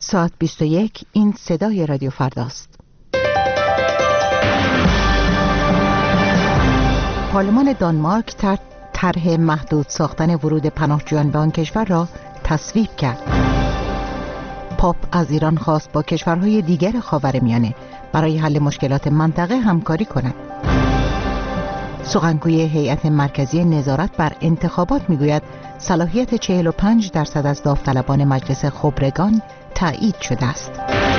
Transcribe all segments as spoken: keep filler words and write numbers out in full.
ساعت بیست و یک. این صدای رادیو فرداست. پارلمان دانمارک طرح محدود ساختن ورود پناهجویان به آن کشور را تصویب کرد. پاپ از ایران خواست با کشورهای دیگر خاورمیانه برای حل مشکلات منطقه همکاری کند. سخنگوی هیئت مرکزی نظارت بر انتخابات میگوید صلاحیت چهل و پنج درصد از داوطلبان مجلس خبرگان تایید شده است.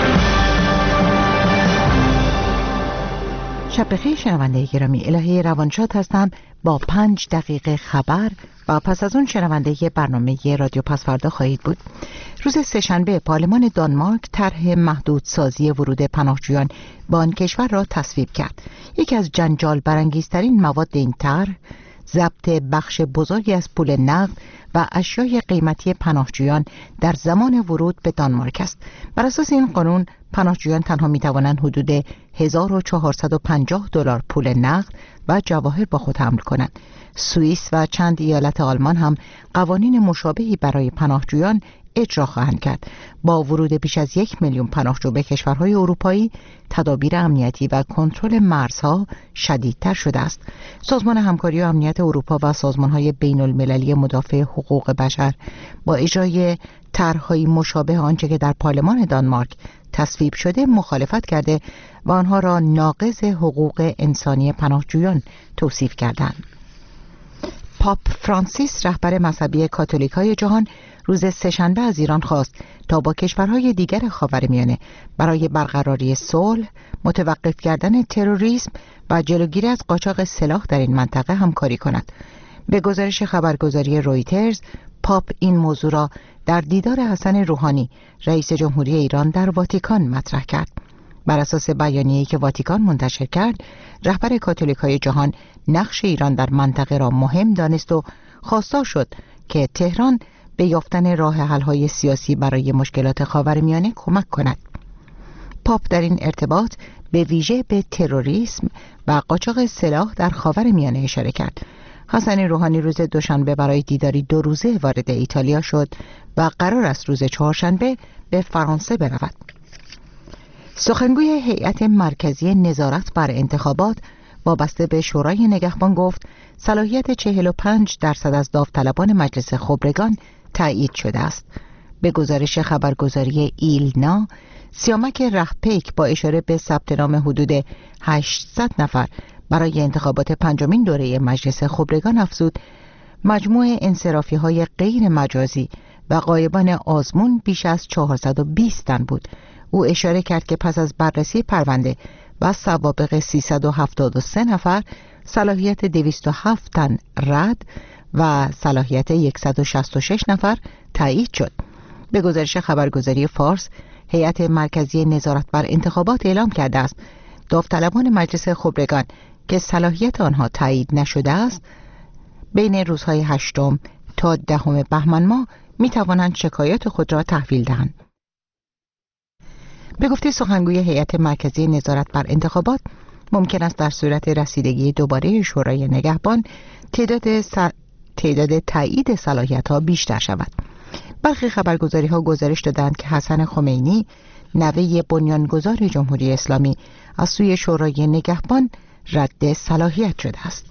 شب بخیر شنونده گرامی، الهه روانشاد هستم با پنج دقیقه خبر و پس از اون شنونده برنامه رادیو پس فردا خواهید بود. روز سه‌شنبه پارلمان دانمارک طرح محدود سازی ورود پناهجویان به آن کشور را تصویب کرد. یکی از جنجال برانگیزترین مواد این طرح ضبط بخش بزرگی از پول نقد و اشیای قیمتی پناهجویان در زمان ورود به دانمارک است. بر اساس این قانون پناهجویان تنها می توانند حدود هزار و چهارصد و پنجاه دلار پول نقد و جواهر با خود حمل کنند. سوئیس و چند ایالت آلمان هم قوانین مشابهی برای پناهجویان اجرا خواهند کرد. با ورود بیش از یک میلیون پناهجو به کشورهای اروپایی، تدابیر امنیتی و کنترل مرزها شدیدتر شده است. سازمان همکاری و امنیت اروپا و سازمان‌های بین‌المللی مدافع حقوق بشر با اجرای طرح‌های مشابه آنچه که در پارلمان دانمارک تصویب شده مخالفت کرده و آنها را ناقض حقوق انسانی پناهجویان توصیف کردند. پاپ فرانسیس رهبر مذهبی کاتولیک‌های جهان روز سه‌شنبه از ایران خواست تا با کشورهای دیگر خاورمیانه برای برقراری صلح، متوقف کردن تروریسم و جلوگیری از قاچاق سلاح در این منطقه همکاری کند. به گزارش خبرگزاری رویترز، پاپ این موضوع را در دیدار حسن روحانی رئیس جمهوری ایران در واتیکان مطرح کرد. بر اساس بیانیه‌ای که واتیکان منتشر کرد، رهبر کاتولیک‌های جهان نقش ایران در منطقه را مهم دانست و خواستار شد که تهران به یافتن راه حل‌های سیاسی برای مشکلات خاورمیانه کمک کند. پاپ در این ارتباط به ویژه به تروریسم و قاچاق سلاح در خاورمیانه اشاره کرد. حسن روحانی روز دوشنبه برای دیداری دو روزه وارد ایتالیا شد و قرار است روز چهارشنبه به فرانسه برود. سخنگوی هیئت مرکزی نظارت بر انتخابات وابسته به شورای نگهبان گفت صلاحیت چهل و پنج درصد از داوطلبان مجلس خبرگان تایید شده است. به گزارش خبرگزاری ایلنا، سیامک رهپیک با اشاره به ثبت نام حدود هشتصد نفر برای انتخابات پنجمین دوره مجلس خبرگان افزود مجموع انصرافی های غیر مجازی و غایبان آزمون بیش از چهارصد و بیست تن بود. او اشاره کرد که پس از بررسی پرونده و سوابق سیصد و هفتاد و سه نفر، صلاحیت دویست و هفت تن رد و صلاحیت صد و شصت و شش نفر تایید شد. به گزارش خبرگزاری فارس، هیئت مرکزی نظارت بر انتخابات اعلام کرده است داوطلبان مجلس خبرگان که صلاحیت آنها تایید نشده است بین روزهای هشتم تا دهم بهمن ماه می توانند شکایات خود را تحویل دهند. به گفته سخنگوی هیئت مرکزی نظارت بر انتخابات، ممکن است در صورت رسیدگی دوباره شورای نگهبان تعداد س... تعداد تایید صلاحیت‌ها بیشتر شود. برخی خبرگزاری‌ها گزارش دادند که حسن خمینی، نوه بنیانگذار جمهوری اسلامی، از سوی شورای نگهبان رد صلاحیت شده است.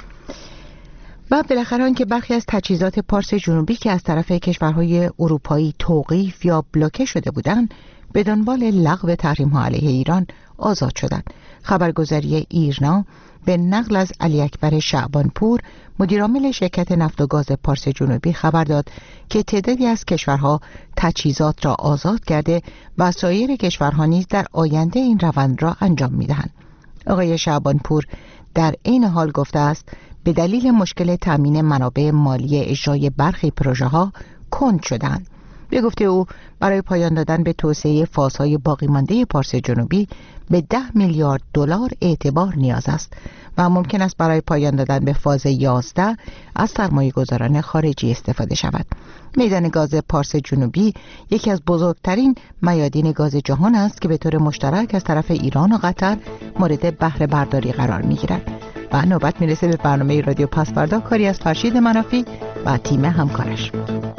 و بالاخره آنکه برخی از تجهیزات پارس جنوبی که از طرف کشورهای اروپایی توقیف یا بلوکه شده بودند، به دنبال لغو تحریم‌ها علیه ایران آزاد شدند. خبرگزاری ایرنا به نقل از علی اکبر شعبانپور، مدیرعامل شرکت نفت و گاز پارس جنوبی، خبر داد که تعدادی از کشورها تجهیزات را آزاد کرده و سایر کشورها نیز در آینده این روند را انجام می‌دهند. آقای شعبانپور در این حال گفته است به دلیل مشکل تامین منابع مالی اجرای برخی پروژه‌ها کند شدند. به گفته او برای پایان دادن به توسعه فازهای باقی مانده پارس جنوبی به ده میلیارد دلار اعتبار نیاز است و ممکن است برای پایان دادن به فاز یازده از سرمایه‌گذاران خارجی استفاده شود. میدان گاز پارس جنوبی یکی از بزرگترین میادین گاز جهان است که به طور مشترک از طرف ایران و قطر مورد بهره برداری قرار می‌گیرد. و نوبت میرسه به برنامه رادیو پس فردا، کاری از فرشید منافی و تیم همکارش.